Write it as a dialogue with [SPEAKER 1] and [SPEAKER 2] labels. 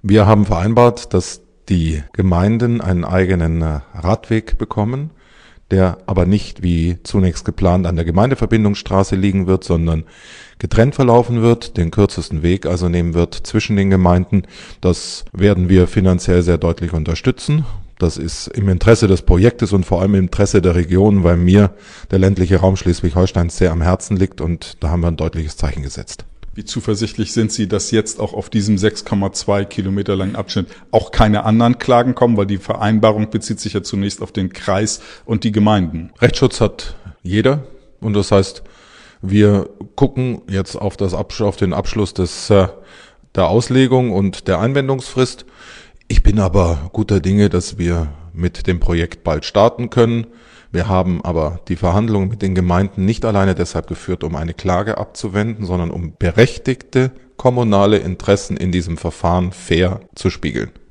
[SPEAKER 1] Wir haben vereinbart, dass die Gemeinden einen eigenen Radweg bekommen, der aber nicht wie zunächst geplant an der Gemeindeverbindungsstraße liegen wird, sondern getrennt verlaufen wird, den kürzesten Weg also nehmen wird zwischen den Gemeinden. Das werden wir finanziell sehr deutlich unterstützen. Das ist im Interesse des Projektes und vor allem im Interesse der Region, weil mir der ländliche Raum Schleswig-Holsteins sehr am Herzen liegt, und da haben wir ein deutliches Zeichen gesetzt.
[SPEAKER 2] Wie zuversichtlich sind Sie, dass jetzt auch auf diesem 6,2 Kilometer langen Abschnitt auch keine anderen Klagen kommen, weil die Vereinbarung bezieht sich ja zunächst auf den Kreis und die Gemeinden?
[SPEAKER 1] Rechtsschutz hat jeder, und das heißt, wir gucken jetzt auf den Abschluss der Auslegung und der Einwendungsfrist. Ich bin aber guter Dinge, dass wir mit dem Projekt bald starten können. Wir haben aber die Verhandlungen mit den Gemeinden nicht alleine deshalb geführt, um eine Klage abzuwenden, sondern um berechtigte kommunale Interessen in diesem Verfahren fair zu spiegeln.